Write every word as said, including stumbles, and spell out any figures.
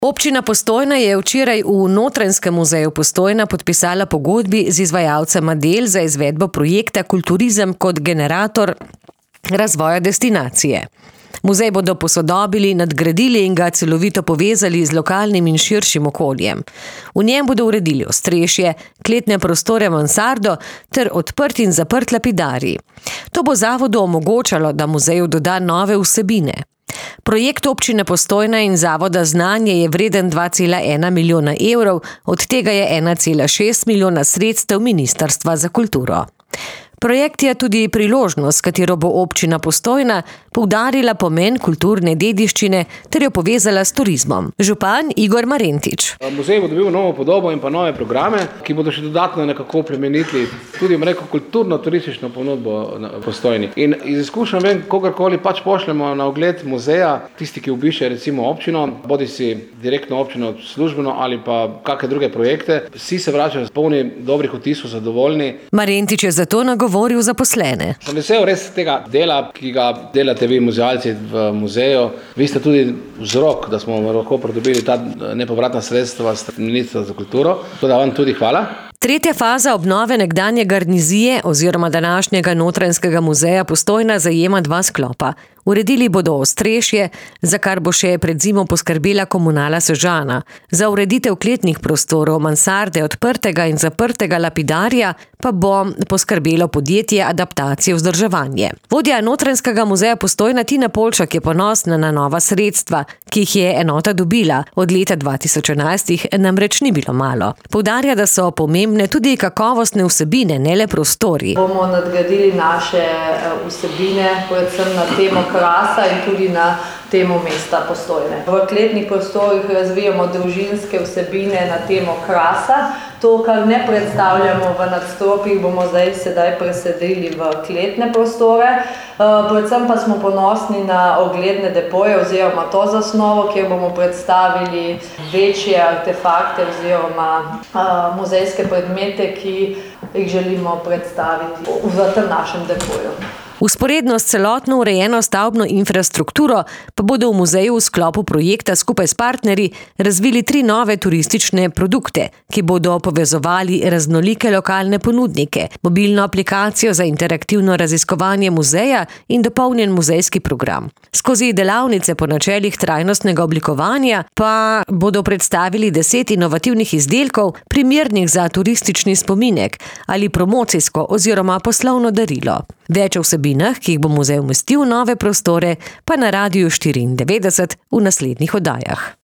Občina Postojna je včeraj v Notranjskem muzeju Postojna podpisala pogodbi z izvajalcema del za izvedbo projekta Kulturizem kot generator razvoja destinacije. Muzej bodo posodobili, nadgradili in ga celovito povezali z lokalnim in širšim okoljem. V njem bodo uredili ostrešje, kletne prostore mansardo ter odprt in zaprt lapidarij. To bo zavodu omogočalo, da muzeju doda nove vsebine. Projekt občine Postojna in zavoda Znanje je vreden dva cela ena milijona evrov, od tega je ena cela šest milijona sredstev Ministrstva za kulturo. Projekt je tudi priložnost, s katero bo občina Postojna poudarila pomen kulturne dediščine ter jo povezala s turizmom. Župan Igor Marentič. Muzej bo dobil novo podobo in pa nove programe, ki bodo še dodatno nekako plemenitili tudi rekel, kulturno-turistično ponudbo na Postojni. In iz izkušenj vem, kogarkoli pač pošljemo na ogled muzeja, tisti, ki obišče recimo občino, bodi si direktno občino službeno ali pa kakšne druge projekte, vsi se vračajo polni dobrih vtisov, zadovoljni. Marentič je zato nagovoril zaposlene. Sem vesel res tega dela, ki ga delate vi muzealci v muzeju. Vi ste tudi vzrok, da smo lahko pridobili ta nepovratna sredstva s Ministrstva za kulturo. Tako da vam tudi hvala. Tretja faza obnove nekdanje garnizije oziroma današnjega Notranjskega muzeja Postojna zajema dva sklopa. Uredili bodo ostrešje, za kar bo še pred zimo poskrbela Komunala Sežana. Za ureditev kletnih prostorov, mansarde, odprtega in zaprtega lapidarja pa bo poskrbelo podjetje Adaptacije vzdrževanje. Vodja Notranjskega muzeja Postojna Tina Polčak je ponosna na nova sredstva, ki jih je enota dobila. Od leta dva tisoč enajst jih namreč ni bilo malo. Poudarja, da so pomembne tudi kakovostne vsebine, ne le prostori. Bomo nadgradili naše vsebine, predvsem na temo krasa in tudi na temo mesta Postojne. V kletnih prostorih razvijamo družinske vsebine na temo krasa. To, kar ne predstavljamo v nadstropjih, bomo zdaj sedaj presedili v kletne prostore. Predvsem pa smo ponosni na ogledne depoje oziroma to zasnovo, kjer bomo predstavili večje artefakte oziroma muzejske predmete, ki jih želimo predstaviti v tem našem depoju. Vzporedno s celotno urejeno stavbno infrastrukturo pa bodo v muzeju v sklopu projekta skupaj s partnerji razvili tri nove turistične produkte, ki bodo povezovali raznolike lokalne ponudnike, mobilno aplikacijo za interaktivno raziskovanje muzeja in dopolnjen muzejski program. Skozi delavnice po načelih trajnostnega oblikovanja pa bodo predstavili deset inovativnih izdelkov, primernih za turistični spominek ali promocijsko oziroma poslovno darilo. Več o vsebinah, ki jih bo muzej umestil v nove prostore, pa na Radiu štiriindevetdeset v naslednjih oddajah.